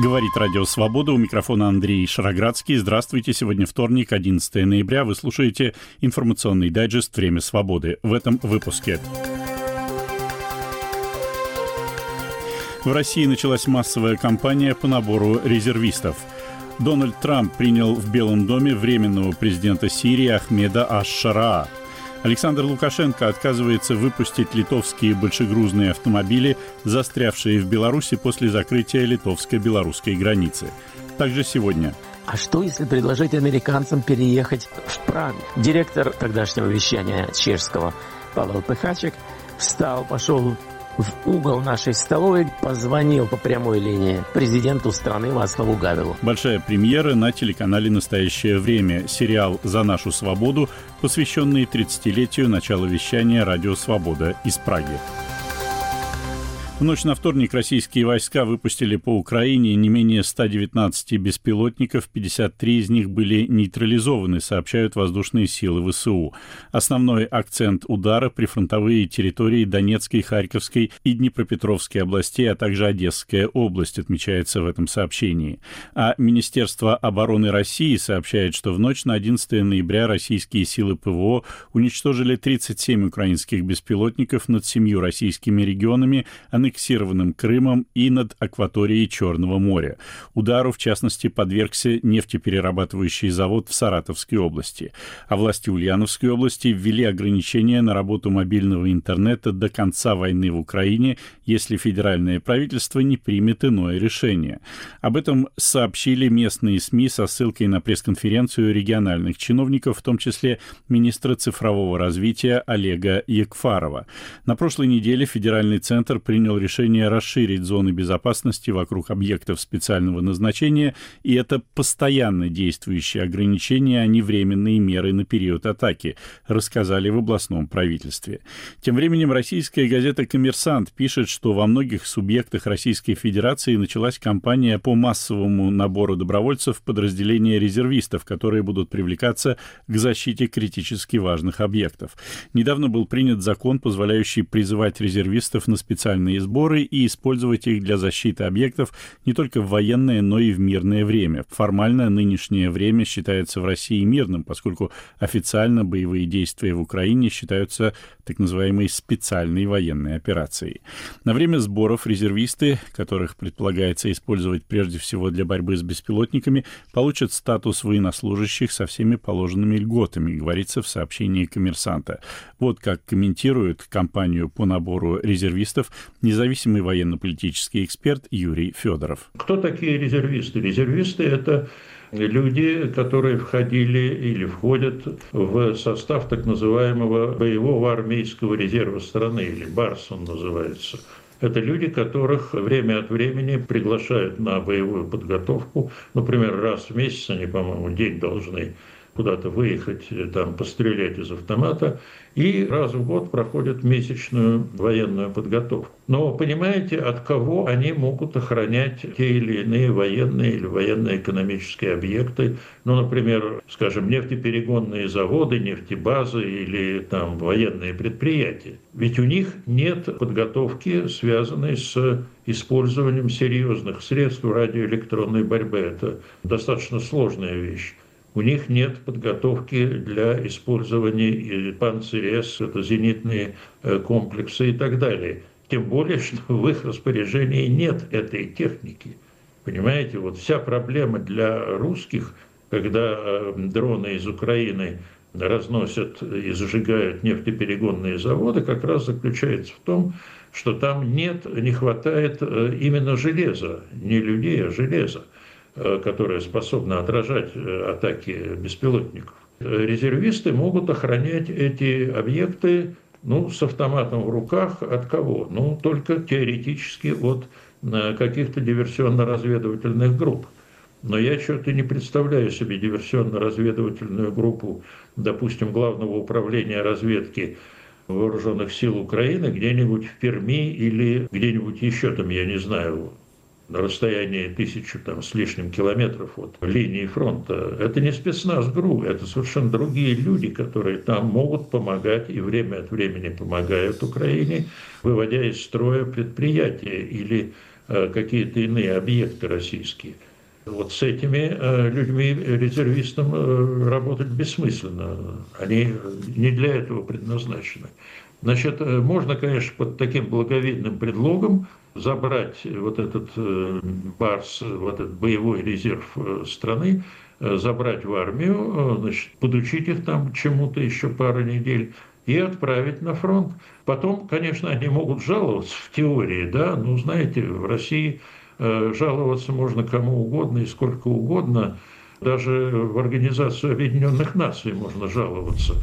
Говорит Радио Свобода, у микрофона Андрей Шароградский. Здравствуйте, сегодня вторник, 11 ноября. Вы слушаете информационный дайджест «Время свободы». В этом выпуске. В России началась массовая кампания по набору резервистов. Дональд Трамп принял в Белом доме временного президента Сирии Ахмеда аш-Шараа. Александр Лукашенко отказывается выпустить литовские большегрузные автомобили, застрявшие в Беларуси после закрытия литовско-белорусской границы. Также сегодня. А что, если предложить американцам переехать в Прагу? Директор тогдашнего вещания чешского Павел Пехачек пошел в угол нашей столовой, позвонил по прямой линии президенту страны Вацлаву Гавелу. Большая премьера на телеканале «Настоящее время». Сериал «За нашу свободу», посвященный 30-летию начала вещания «Радио Свобода» из Праги. В ночь на вторник российские войска выпустили по Украине не менее 119 беспилотников, 53 из них были нейтрализованы, сообщают воздушные силы ВСУ. Основной акцент удара — прифронтовые территории Донецкой, Харьковской и Днепропетровской областей, а также Одесская область, отмечается в этом сообщении. А Министерство обороны России сообщает, что в ночь на 11 ноября российские силы ПВО уничтожили 37 украинских беспилотников над 7 российскими регионами, аннексированным Крымом и над акваторией Черного моря. Удару, в частности, подвергся нефтеперерабатывающий завод в Саратовской области. А власти Ульяновской области ввели ограничения на работу мобильного интернета до конца войны в Украине, если федеральное правительство не примет иное решение. Об этом сообщили местные СМИ со ссылкой на пресс-конференцию региональных чиновников, в том числе министра цифрового развития Олега Якфарова. На прошлой неделе федеральный центр принял решение расширить зоны безопасности вокруг объектов специального назначения, и это постоянно действующие ограничения, а не временные меры на период атаки, рассказали в областном правительстве. Тем временем российская газета «Коммерсант» пишет, что во многих субъектах Российской Федерации началась кампания по массовому набору добровольцев в подразделения резервистов, которые будут привлекаться к защите критически важных объектов. Недавно был принят закон, позволяющий призывать резервистов на специальные сборы и использовать их для защиты объектов не только в военное, но и в мирное время. Формально нынешнее время считается в России мирным, поскольку официально боевые действия в Украине считаются так называемой специальной военной операцией. На время сборов резервисты, которых предполагается использовать прежде всего для борьбы с беспилотниками, получат статус военнослужащих со всеми положенными льготами, говорится в сообщении «Коммерсанта». Вот как комментирует кампанию по набору резервистов независимый военно-политический эксперт Юрий Федоров. Кто такие резервисты? Резервисты – это люди, которые входили или входят в состав так называемого боевого армейского резерва страны, или БАРС он называется. Это люди, которых время от времени приглашают на боевую подготовку. Например, раз в месяц они, по-моему, день должны куда-то выехать, там, пострелять из автомата, и раз в год проходят месячную военную подготовку. Но понимаете, от кого они могут охранять те или иные военные или военно-экономические объекты, ну, например, скажем, нефтеперегонные заводы, нефтебазы или там военные предприятия. Ведь у них нет подготовки, связанной с использованием серьезных средств радиоэлектронной борьбы. Это достаточно сложная вещь. У них нет подготовки для использования Панцирь-С, это зенитные комплексы и так далее. Тем более, что в их распоряжении нет этой техники. Понимаете, вот вся проблема для русских, когда дроны из Украины разносят и сжигают нефтеперегонные заводы, как раз заключается в том, что там не хватает именно железа, не людей, а железа, которая способна отражать атаки беспилотников. Резервисты могут охранять эти объекты с автоматом в руках от кого? Только теоретически от каких-то диверсионно-разведывательных групп. Но я что-то не представляю себе диверсионно-разведывательную группу, допустим, Главного управления разведки Вооруженных сил Украины где-нибудь в Перми или где-нибудь еще там, я не знаю, на расстоянии 1000 с лишним километров от линии фронта. Это не спецназ ГРУ, это совершенно другие люди, которые там могут помогать и время от времени помогают Украине, выводя из строя предприятия или какие-то иные объекты российские. Вот с этими людьми, резервистам, работать бессмысленно. Они не для этого предназначены. Значит, можно, конечно, под таким благовидным предлогом забрать вот этот БАРС, вот этот боевой резерв страны, забрать в армию, значит, подучить их там чему-то еще пару недель и отправить на фронт. Потом, конечно, они могут жаловаться в теории, да, ну, знаете, в России жаловаться можно кому угодно и сколько угодно. Даже в Организацию Объединенных Наций можно жаловаться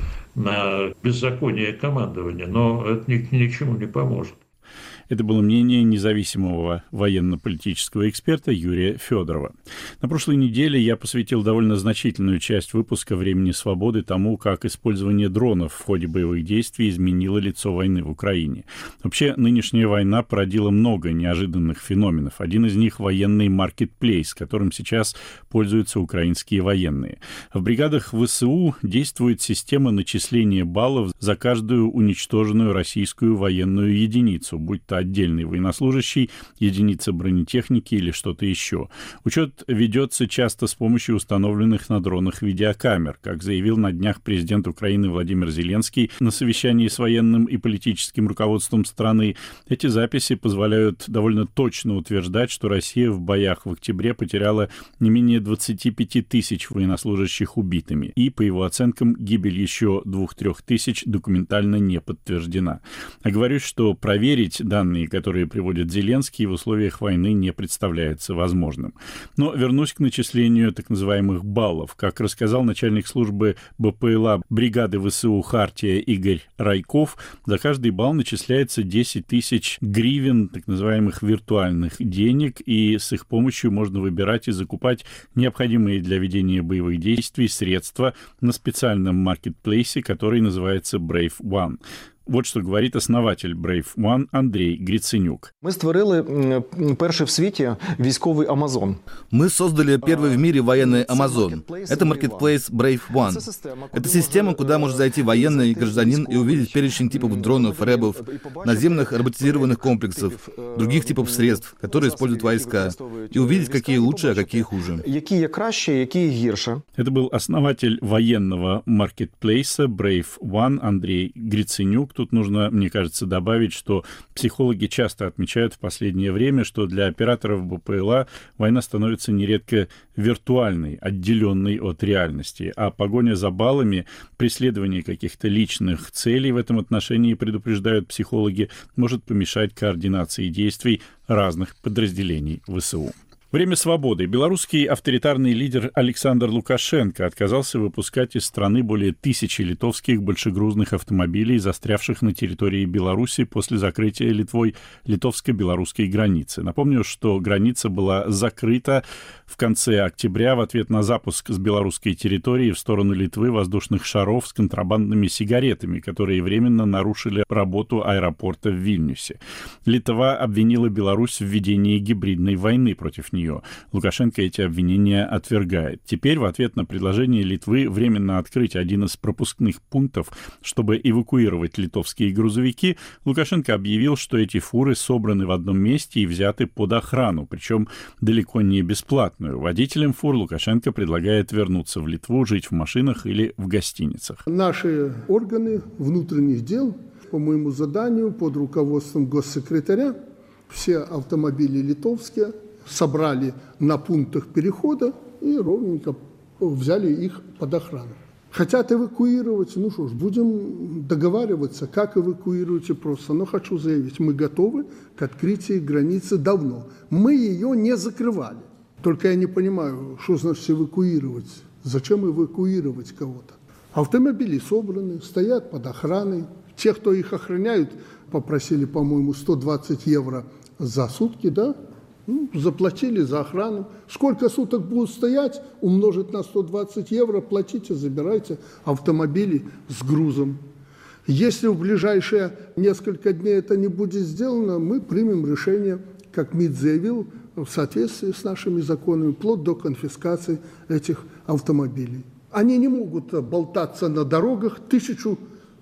на беззаконие командования, но это ни к чему не поможет. Это было мнение независимого военно-политического эксперта Юрия Федорова. На прошлой неделе я посвятил довольно значительную часть выпуска «Времени свободы» тому, как использование дронов в ходе боевых действий изменило лицо войны в Украине. Вообще, нынешняя война породила много неожиданных феноменов. Один из них — военный маркетплейс, которым сейчас пользуются украинские военные. В бригадах ВСУ действует система начисления баллов за каждую уничтоженную российскую военную единицу, будь то отдельный военнослужащий, единица бронетехники или что-то еще. Учет ведется часто с помощью установленных на дронах видеокамер. Как заявил на днях президент Украины Владимир Зеленский на совещании с военным и политическим руководством страны, эти записи позволяют довольно точно утверждать, что Россия в боях в октябре потеряла не менее 25 тысяч военнослужащих убитыми, и, по его оценкам, гибель еще 2-3 тысяч документально не подтверждена. Оговорюсь, что проверить данные, которые приводит Зеленский, в условиях войны не представляется возможным. Но вернусь к начислению так называемых баллов. Как рассказал начальник службы БПЛА бригады ВСУ «Хартия» Игорь Райков, за каждый балл начисляется 10 тысяч гривен, так называемых виртуальных денег, и с их помощью можно выбирать и закупать необходимые для ведения боевых действий средства на специальном маркетплейсе, который называется Brave One. Вот что говорит основатель Brave One Андрей Гриценюк. Мы створили перший в свете військовый Amazon. Мы создали первый в мире военный Amazon. Это маркетплейс Brave One. Это система, куда может зайти военный гражданин и увидеть перечень типов дронов, рэбов, наземных роботизированных комплексов, других типов средств, которые используют войска, и увидеть, какие лучше, а какие хуже. Какие краще, какие гирше. Это был основатель военного маркетплейса Brave One Андрей Гриценюк. Тут нужно, мне кажется, добавить, что психологи часто отмечают в последнее время, что для операторов БПЛА война становится нередко виртуальной, отделенной от реальности, а погоня за баллами, преследование каких-то личных целей в этом отношении, предупреждают психологи, может помешать координации действий разных подразделений ВСУ. Время свободы. Белорусский авторитарный лидер Александр Лукашенко отказался выпускать из страны более 1000 литовских большегрузных автомобилей, застрявших на территории Беларуси после закрытия Литвой литовско-белорусской границы. Напомню, что граница была закрыта в конце октября в ответ на запуск с белорусской территории в сторону Литвы воздушных шаров с контрабандными сигаретами, которые временно нарушили работу аэропорта в Вильнюсе. Литва обвинила Беларусь в ведении гибридной войны против нее. Лукашенко эти обвинения отвергает. Теперь в ответ на предложение Литвы временно открыть один из пропускных пунктов, чтобы эвакуировать литовские грузовики, Лукашенко объявил, что эти фуры собраны в одном месте и взяты под охрану, причем далеко не бесплатную. Водителям фур Лукашенко предлагает вернуться в Литву, жить в машинах или в гостиницах. Наши органы внутренних дел, по моему заданию, под руководством госсекретаря, все автомобили литовские собрали на пунктах перехода и ровненько взяли их под охрану. Хотят эвакуировать, ну что ж, будем договариваться, как эвакуируете просто. Но хочу заявить, мы готовы к открытию границы давно. Мы ее не закрывали. Только я не понимаю, что значит эвакуировать. Зачем эвакуировать кого-то? Автомобили собраны, стоят под охраной. Те, кто их охраняют, попросили, по-моему, 120 евро за сутки, да? Заплатили за охрану. Сколько суток будут стоять, умножить на 120 евро, платите, забирайте автомобили с грузом. Если в ближайшие несколько дней это не будет сделано, мы примем решение, как МИД заявил, в соответствии с нашими законами, вплоть до конфискации этих автомобилей. Они не могут болтаться на дорогах 1000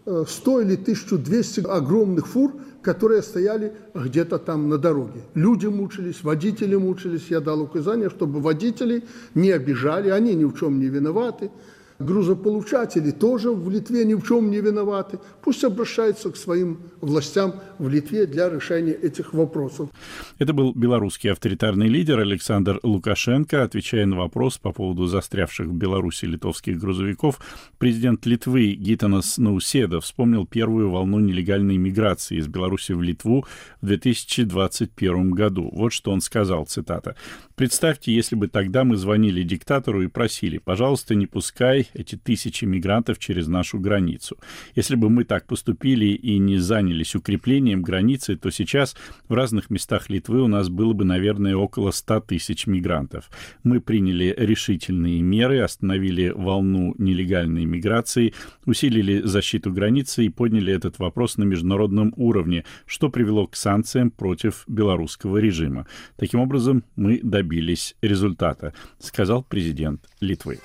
100 или 1200 огромных фур, которые стояли где-то там на дороге. Люди мучились, водители мучились. Я дал указание, чтобы водители не обижали, они ни в чем не виноваты. Грузополучатели тоже в Литве ни в чем не виноваты. Пусть обращаются к своим властям в Литве для решения этих вопросов. Это был белорусский авторитарный лидер Александр Лукашенко. Отвечая на вопрос по поводу застрявших в Беларуси литовских грузовиков, президент Литвы Гитанас Науседа вспомнил первую волну нелегальной миграции из Беларуси в Литву в 2021 году. Вот что он сказал, цитата. «Представьте, если бы тогда мы звонили диктатору и просили, пожалуйста, не пускай эти тысячи мигрантов через нашу границу. Если бы мы так поступили и не занялись укреплением границы, то сейчас в разных местах Литвы у нас было бы, наверное, около 100 тысяч мигрантов. Мы приняли решительные меры, остановили волну нелегальной миграции, усилили защиту границы и подняли этот вопрос на международном уровне, что привело к санкциям против белорусского режима. Таким образом, мы добились результата», сказал президент Литвы.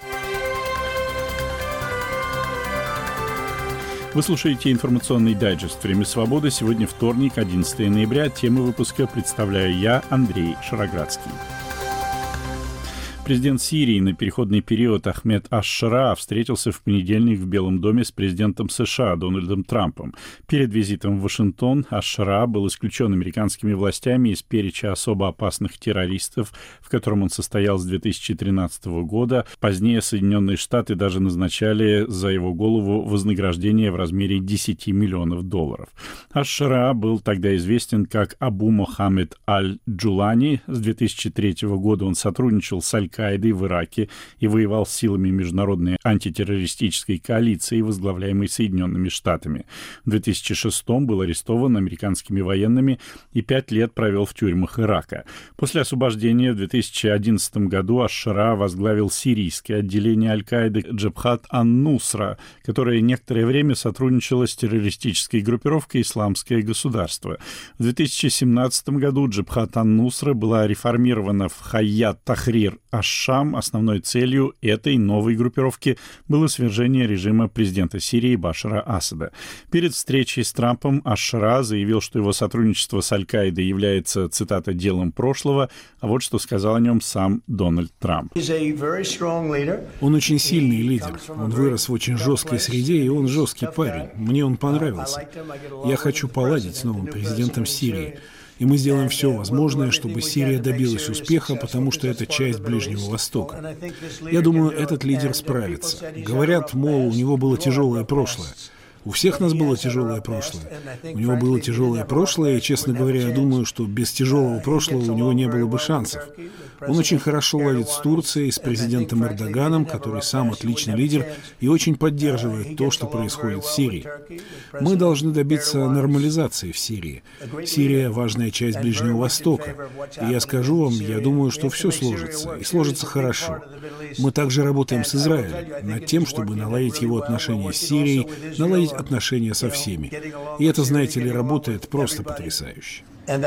Вы слушаете информационный дайджест «Время свободы». Сегодня вторник, 11 ноября. Темы выпуска представляю я, Андрей Шароградский. Президент Сирии на переходный период Ахмед аш-Шараа встретился в понедельник в Белом доме с президентом США Дональдом Трампом. Перед визитом в Вашингтон аш-Шараа был исключен американскими властями из перечня особо опасных террористов, в котором он состоял с 2013 года. Позднее Соединенные Штаты даже назначали за его голову вознаграждение в размере $10 миллионов. Аш-Шараа был тогда известен как Абу Мохаммед аль-Джулани. С 2003 года он сотрудничал с Аль-Каидой в Ираке и воевал с силами международной антитеррористической коалиции, возглавляемой Соединенными Штатами. В 2006 был арестован американскими военными и 5 лет провел в тюрьмах Ирака. После освобождения в 2011 году аш-Шараа возглавил сирийское отделение Аль-Каиды Джабхат ан-Нусра, которое некоторое время сотрудничало с террористической группировкой «Исламское государство». В 2017 году Джабхат ан-Нусра была реформирована в Хайят Тахрир аш-Шам. Основной целью этой новой группировки было свержение режима президента Сирии Башара Асада. Перед встречей с Трампом аш-Шараа заявил, что его сотрудничество с Аль-Каидой является, цитата, «делом прошлого», а вот что сказал о нем сам Дональд Трамп. Он очень сильный лидер. Он вырос в очень жесткой среде, и он жесткий парень. Мне он понравился. Я хочу поладить с новым президентом Сирии. И мы сделаем все возможное, чтобы Сирия добилась успеха, потому что это часть Ближнего Востока. Я думаю, этот лидер справится. Говорят, мол, у него было тяжелое прошлое. У всех нас было тяжелое прошлое. У него было тяжелое прошлое, и, честно говоря, я думаю, что без тяжелого прошлого у него не было бы шансов. Он очень хорошо ладит с Турцией, с президентом Эрдоганом, который сам отличный лидер и очень поддерживает то, что происходит в Сирии. Мы должны добиться нормализации в Сирии. Сирия – важная часть Ближнего Востока. И я скажу вам, я думаю, что все сложится, и сложится хорошо. Мы также работаем с Израилем над тем, чтобы наладить его отношения с Сирией, наладить отношения со всеми. И это, знаете ли, работает просто потрясающе.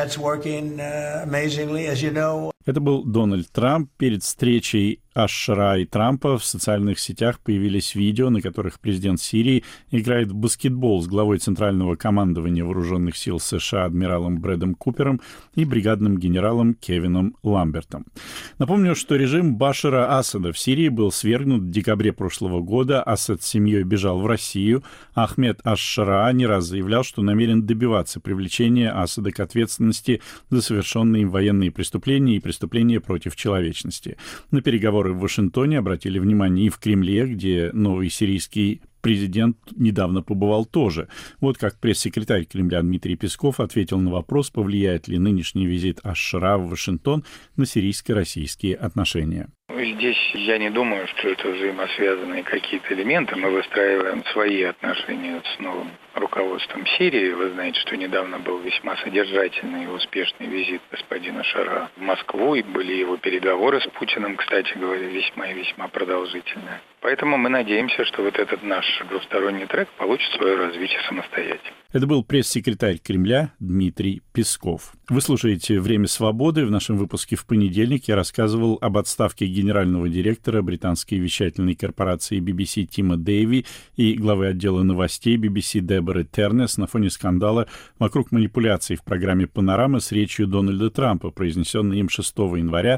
Это был Дональд Трамп. Перед встречей аш-Шараа и Трампа в социальных сетях появились видео, на которых президент Сирии играет в баскетбол с главой Центрального командования Вооруженных сил США адмиралом Брэдом Купером и бригадным генералом Кевином Ламбертом. Напомню, что режим Башара Асада в Сирии был свергнут в декабре прошлого года. Асад с семьей бежал в Россию. Ахмед аш-Шараа не раз заявлял, что намерен добиваться привлечения Асада к ответственности за совершенные им военные преступления и преступления против человечности. На переговоры в Вашингтоне обратили внимание и в Кремле, где новый сирийский президент недавно побывал тоже. Вот как пресс-секретарь Кремля Дмитрий Песков ответил на вопрос, повлияет ли нынешний визит аш-Шараа в Вашингтон на сирийско-российские отношения. Здесь я не думаю, что это взаимосвязанные какие-то элементы. Мы выстраиваем свои отношения с новым руководством Сирии. Вы знаете, что недавно был весьма содержательный и успешный визит господина Шараа в Москву, и были его переговоры с Путиным, кстати говоря, весьма и весьма продолжительные. Поэтому мы надеемся, что вот этот наш двусторонний трек получит свое развитие самостоятельно. Это был пресс-секретарь Кремля Дмитрий Песков. Вы слушаете «Время свободы». В нашем выпуске в понедельник я рассказывал об отставке генерального директора британской вещательной корпорации BBC Тима Дэйви и главы отдела новостей BBC Деборы Тернес на фоне скандала вокруг манипуляций в программе «Панорама» с речью Дональда Трампа, произнесенной им 6 января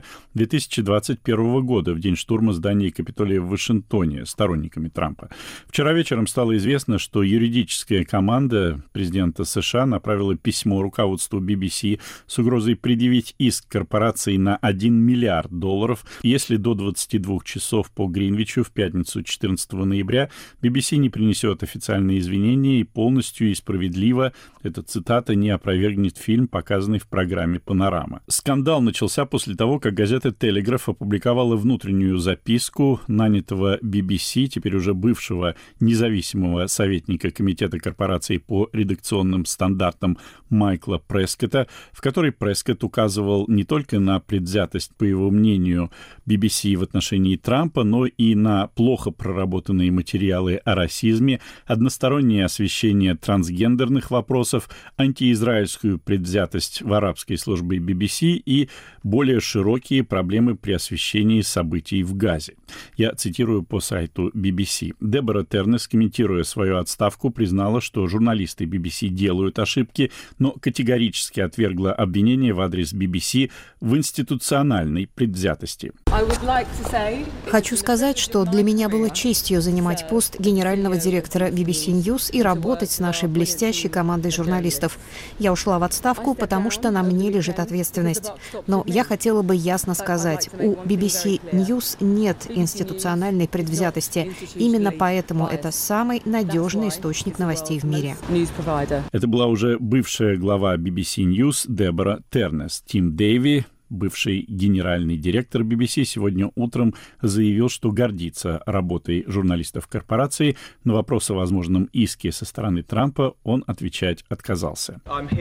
2021 года, в день штурма здания Капитолия в Вашингтоне сторонниками Трампа. Вчера вечером стало известно, что юридическая команда президента США направила письмо руководству BBC с угрозой предъявить иск корпорации на $1 миллиард, если до 22 часов по Гринвичу в пятницу 14 ноября BBC не принесет официальные извинения и полностью и справедливо, эта цитата, не опровергнет фильм, показанный в программе «Панорама». Скандал начался после того, как газета «Телеграф» опубликовала внутреннюю записку нанятого BBC, теперь уже бывшего независимого советника Комитета корпораций по редакционным стандартам Майкла Прескотта, в которой Прескотт указывал не только на предвзятость, по его мнению, BBC в отношении Трампа, но и на плохо проработанные материалы о расизме, одностороннее освещение трансгендерных вопросов, антиизраильскую предвзятость в арабской службе BBC и более широкие проблемы при освещении событий в Газе. Я цитирую по сайту BBC. Дебора Тернес, комментируя свою отставку, признала, что журналисты BBC делают ошибки, но категорически отвергла обвинения в адрес BBC в институциональной предвзятости. Хочу сказать, что для меня было честью занимать пост генерального директора BBC News и работать с нашей блестящей командой журналистов. Я ушла в отставку, потому что на мне лежит ответственность. Но я хотела бы ясно сказать, у BBC News нет институциональной предвзятости. Именно поэтому это самый надежный источник новостей в мире. Это была уже бывшая глава BBC News Дебора Тернес. Тим Дэйви, бывший генеральный директор BBC, сегодня утром заявил, что гордится работой журналистов корпорации. На вопрос о возможном иске со стороны Трампа он отвечать отказался.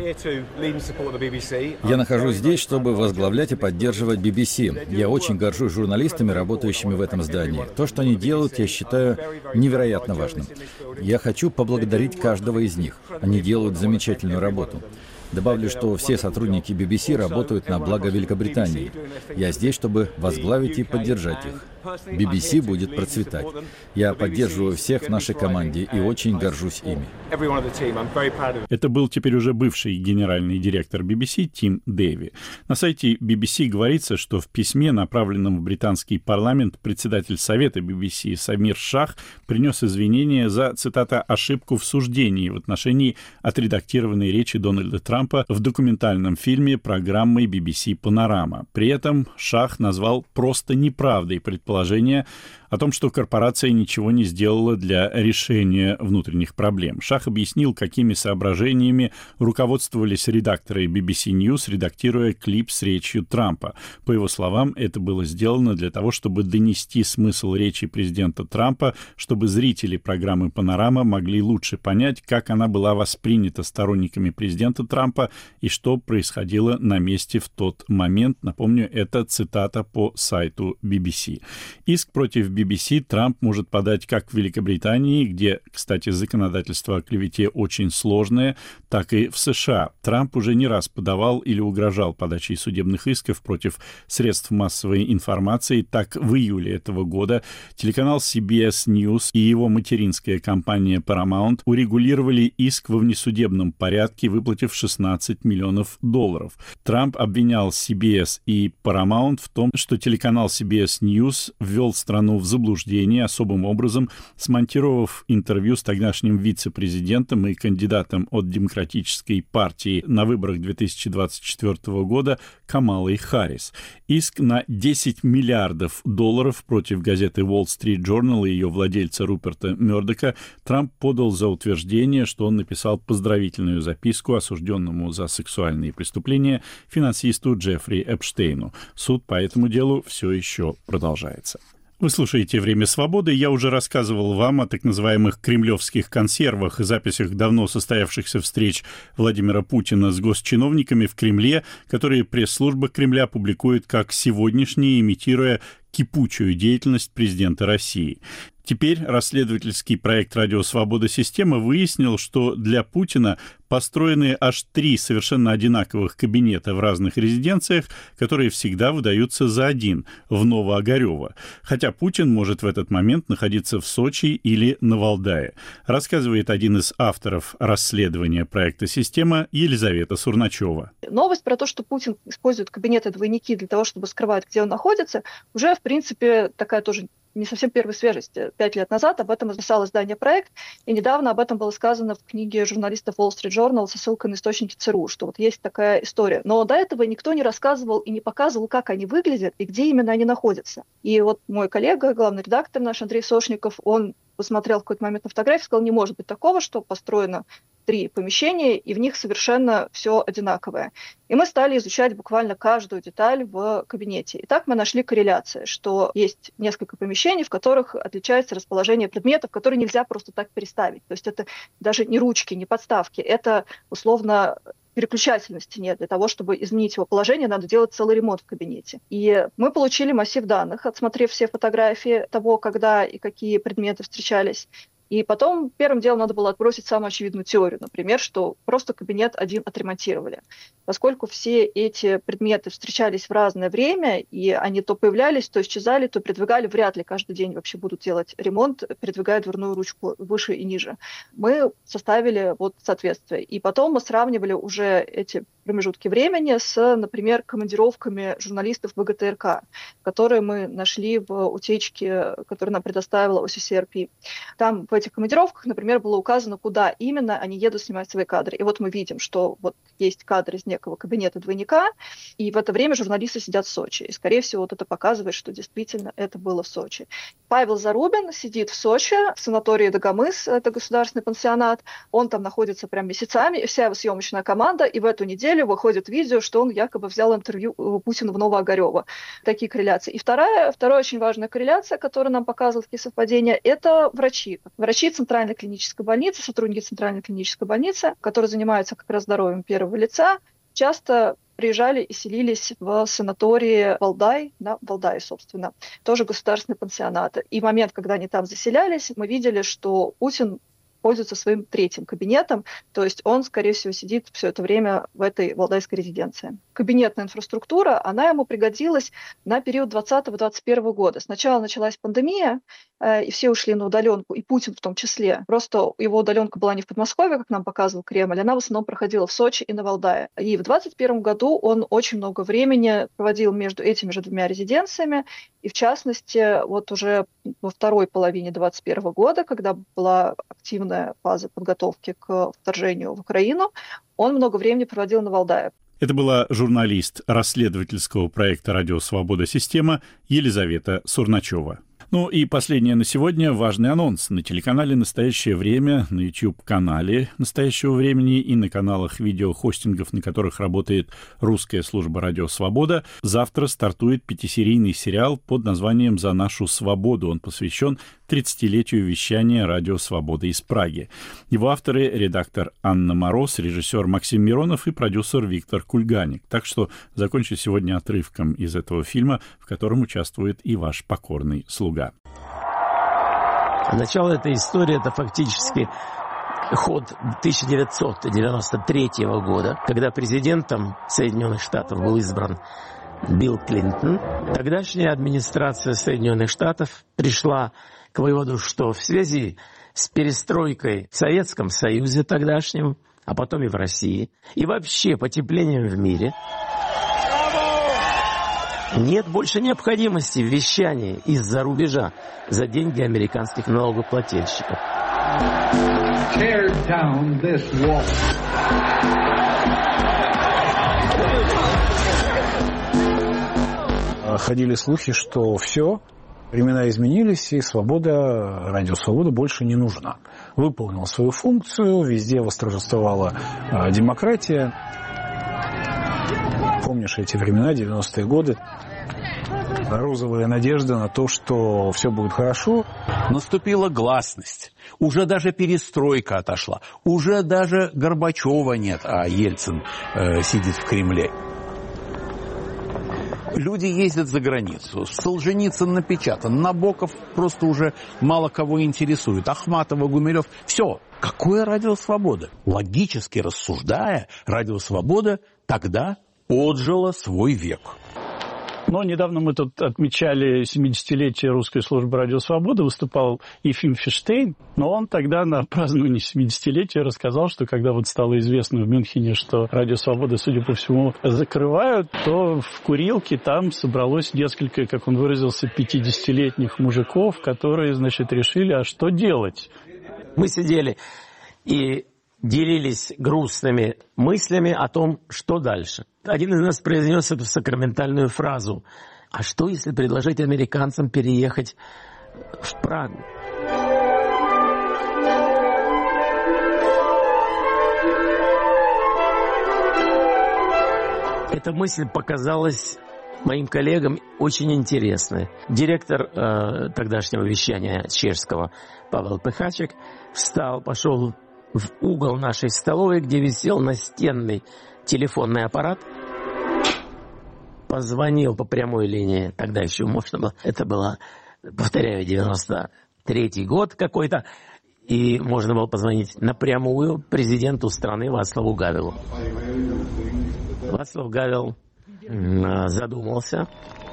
Я нахожусь здесь, чтобы возглавлять и поддерживать BBC. Я очень горжусь журналистами, работающими в этом здании. То, что они делают, я считаю невероятно важным. Я хочу поблагодарить каждого из них. Они делают замечательную работу. Добавлю, что все сотрудники BBC работают на благо Великобритании. Я здесь, чтобы возглавить и поддержать их. BBC будет процветать. Я поддерживаю всех в нашей команде и очень горжусь ими. Это был теперь уже бывший генеральный директор BBC Тим Дэйви. На сайте BBC говорится, что в письме, направленном в британский парламент, председатель Совета BBC Самир Шах принес извинения за, цитата, «ошибку в суждении в отношении отредактированной речи Дональда Трампа в документальном фильме программой BBC «Панорама». При этом Шах назвал просто неправдой предположение о том, что корпорация ничего не сделала для решения внутренних проблем. Шах объяснил, какими соображениями руководствовались редакторы BBC News, редактируя клип с речью Трампа. По его словам, это было сделано для того, чтобы донести смысл речи президента Трампа, чтобы зрители программы «Панорама» могли лучше понять, как она была воспринята сторонниками президента Трампа и что происходило на месте в тот момент. Напомню, это цитата по сайту BBC. Иск против BBC Трамп может подать как в Великобритании, где, кстати, законодательство о клевете очень сложное, так и в США. Трамп уже не раз подавал или угрожал подачей судебных исков против средств массовой информации. Так, в июле этого года телеканал CBS News и его материнская компания Paramount урегулировали иск во внесудебном порядке, выплатив $16 миллионов. Трамп обвинял CBS и Paramount в том, что телеканал CBS News ввел страну в заблуждение особым образом, смонтировав интервью с тогдашним вице-президентом и кандидатом от Демократической партии на выборах 2024 года Камалой Харрис. Иск на $10 миллиардов против газеты Wall Street Journal и ее владельца Руперта Мёрдока Трамп подал за утверждение, что он написал поздравительную записку осужденному за сексуальные преступления финансисту Джеффри Эпштейну. Суд по этому делу все еще продолжается. Вы слушаете «Время свободы». Я уже рассказывал вам о так называемых кремлевских консервах и записях давно состоявшихся встреч Владимира Путина с госчиновниками в Кремле, которые пресс-служба Кремля публикует как сегодняшние, имитируя кипучую деятельность президента России. Теперь расследовательский проект «Радио Свобода. Система» выяснил, что для Путина построены аж 3 совершенно одинаковых кабинета в разных резиденциях, которые всегда выдаются за один, в Новоогарёво. Хотя Путин может в этот момент находиться в Сочи или на Валдае, рассказывает один из авторов расследования проекта «Система» Елизавета Сурначева. Новость про то, что Путин использует кабинеты-двойники для того, чтобы скрывать, где он находится, уже, в принципе, такая тоже не совсем первой свежести. 5 лет назад об этом написал издание «Проект», и недавно об этом было сказано в книге журналистов Wall Street Journal со ссылкой на источники ЦРУ, что вот есть такая история. Но до этого никто не рассказывал и не показывал, как они выглядят и где именно они находятся. И вот мой коллега, главный редактор наш Андрей Сошников, он посмотрел в какой-то момент на фотографию, сказал, не может быть такого, что построено 3 помещения, и в них совершенно все одинаковое. И мы стали изучать буквально каждую деталь в кабинете. И так мы нашли корреляции, что есть несколько помещений, в которых отличается расположение предметов, которые нельзя просто так переставить. То есть это даже не ручки, не подставки, это условно переключатель на стене. Для того, чтобы изменить его положение, надо делать целый ремонт в кабинете. И мы получили массив данных, отсмотрев все фотографии того, когда и какие предметы встречались. И потом первым делом надо было отбросить самую очевидную теорию, например, что просто кабинет один отремонтировали. Поскольку все эти предметы встречались в разное время, и они то появлялись, то исчезали, то передвигали, вряд ли каждый день вообще будут делать ремонт, передвигая дверную ручку выше и ниже. Мы составили вот соответствие. И потом мы сравнивали уже эти промежутки времени с, например, командировками журналистов ВГТРК, которые мы нашли в утечке, которую нам предоставила ОССРП. Там в этих командировках, например, было указано, куда именно они едут снимать свои кадры. И вот мы видим, что вот есть кадры из некого кабинета двойника, и в это время журналисты сидят в Сочи. И, скорее всего, вот это показывает, что действительно это было в Сочи. Павел Зарубин сидит в Сочи, в санатории Дагомыс, это государственный пансионат. Он там находится прям месяцами, и вся его съемочная команда, и в эту неделю выходит видео, что он якобы взял интервью у Путина в Новоогарёво. Такие корреляции. И вторая очень важная корреляция, которая нам показывала такие совпадения, это врачи. Врачи Центральной клинической больницы, сотрудники Центральной клинической больницы, которые занимаются как раз здоровьем первого лица, часто приезжали и селились в санатории Валдай, на Валдае, собственно, тоже государственный пансионат. И в момент, когда они там заселялись, мы видели, что Путин пользуется своим 3-м кабинетом, то есть он, скорее всего, сидит все это время в этой валдайской резиденции. Кабинетная инфраструктура, она ему пригодилась на период 2020-2021 года. Сначала началась пандемия, и все ушли на удаленку, и Путин в том числе. Просто его удаленка была не в Подмосковье, как нам показывал Кремль, она в основном проходила в Сочи и на Валдае. И в 2021 году он очень много времени проводил между этими же 2 резиденциями, и в частности, вот уже во второй половине 2021 года, когда была активная фаза подготовки к вторжению в Украину, он много времени проводил на Валдае. Это была журналист расследовательского проекта «Радио Свобода. Система» Елизавета Сурначева. Ну и последнее на сегодня важный анонс. На телеканале «Настоящее время», на YouTube-канале «Настоящего времени» и на каналах видеохостингов, на которых работает русская служба «Радио Свобода», завтра стартует 5-серийный сериал под названием «За нашу свободу». Он посвящен 30-летию вещания «Радио Свобода» из Праги. Его авторы — редактор Анна Мороз, режиссер Максим Миронов и продюсер Виктор Кульганик. Так что закончу сегодня отрывком из этого фильма, в котором участвует и ваш покорный слуга. Начало этой истории — это фактически ход 1993 года, когда президентом Соединенных Штатов был избран Билл Клинтон. Тогдашняя администрация Соединенных Штатов пришла к выводу, что в связи с перестройкой в Советском Союзе тогдашнем, а потом и в России, и вообще потеплением в мире, нет больше необходимости в вещании из-за рубежа за деньги американских налогоплательщиков. Tear down this wall. Ходили слухи, что все, времена изменились, и свобода, радио «Свобода» больше не нужна. Выполнила свою функцию, везде восторжествовала демократия. Помнишь эти времена, 90-е годы? Розовая надежда на то, что все будет хорошо. Наступила гласность. Уже даже перестройка отошла. Уже даже Горбачева нет, а Ельцин сидит в Кремле. Люди ездят за границу. Солженицын напечатан. Набоков просто уже мало кого интересует. Ахматова, Гумилев. Все. Какое радио «Свобода»? Логически рассуждая, радио «Свобода» тогда отжило свой век. Но недавно мы тут отмечали 70-летие русской службы «Радио Свобода», выступал Ефим Фиштейн, но он тогда на праздновании 70-летия рассказал, что когда вот стало известно в Мюнхене, что «Радио Свобода», судя по всему, закрывают, то в курилке там собралось несколько, как он выразился, 50-летних мужиков, которые, значит, решили, а что делать? Мы сидели и делились грустными мыслями о том, что дальше. Один из нас произнес эту сакраментальную фразу: «А что, если предложить американцам переехать в Прагу?» Эта мысль показалась моим коллегам очень интересной. Директор тогдашнего вещания чешского Павел Пехачек встал, пошел в угол нашей столовой, где висел настенный телефонный аппарат, позвонил по прямой линии, тогда еще можно было, это было, повторяю, 93-й год какой-то, и можно было позвонить напрямую президенту страны Вацлаву Гавелу. Вацлав Гавел задумался.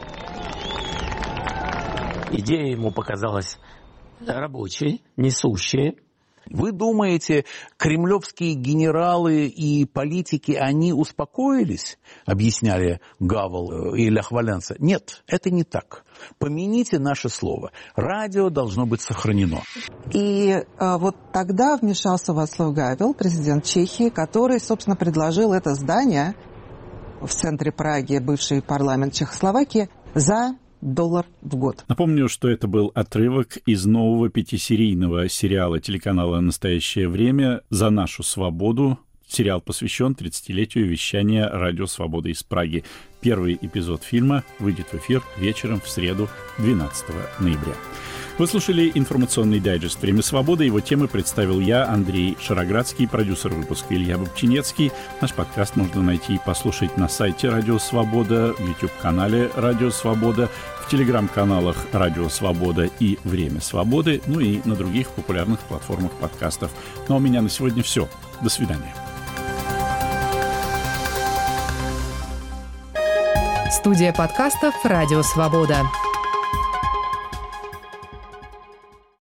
Идея ему показалась рабочей, несущей. Вы думаете, кремлевские генералы и политики, они успокоились, объясняли Гавел и Лех Валенса? Нет, это не так. Помяните наше слово. Радио должно быть сохранено. И вот тогда вмешался Вацлав Гавел, президент Чехии, который, собственно, предложил это здание в центре Праги, бывший парламент Чехословакии, за $1 в год. Напомню, что это был отрывок из нового 5-серийного сериала телеканала «Настоящее время» «За нашу свободу». Сериал посвящен 30-летию вещания «Радио Свобода» из Праги. Первый эпизод фильма выйдет в эфир вечером в среду, 12 ноября. Вы слушали информационный дайджест «Время свободы». Его темы представил я, Андрей Шароградский, продюсер выпуска Илья Бабчинецкий. Наш подкаст можно найти и послушать на сайте «Радио Свобода», в YouTube-канале «Радио Свобода», в телеграм-каналах «Радио Свобода» и «Время свободы», ну и на других популярных платформах подкастов. Ну а у меня на сегодня все. До свидания. Студия подкастов «Радио Свобода».